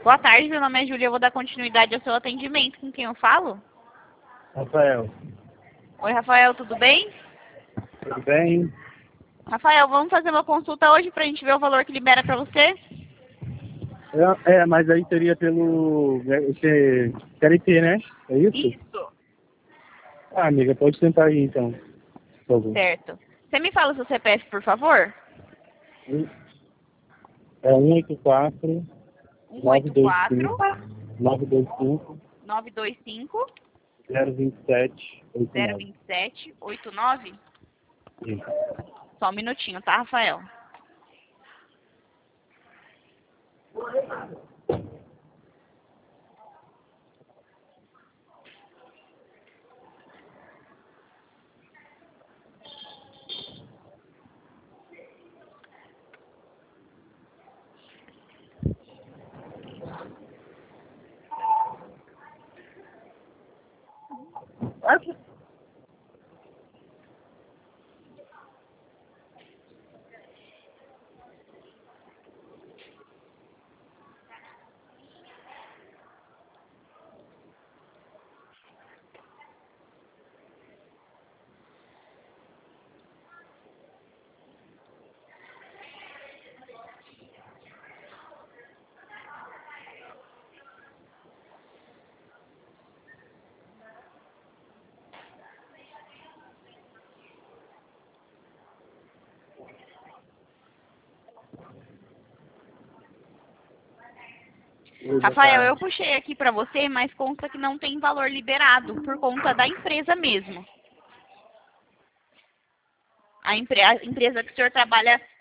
Boa tarde, meu nome é Júlia, eu vou dar continuidade ao seu atendimento. Com quem eu falo? Rafael, Oi, Rafael, tudo bem? tudo bem? Rafael, vamos fazer uma consulta hoje pra gente ver o valor que libera pra você? Mas aí seria pelo CLT, né? É isso? Isso. Ah, amiga, pode tentar aí então, por favor. Certo. Você me fala o seu CPF, por favor? É 184 184 925 925 027 89. 027 89. Isso. Só um minutinho, tá, Rafael? Ok. Oi, boa Rafael, eu tarde. puxei aqui pra você, mas consta que não tem valor liberado, por conta da empresa mesmo. A empresa que o senhor trabalha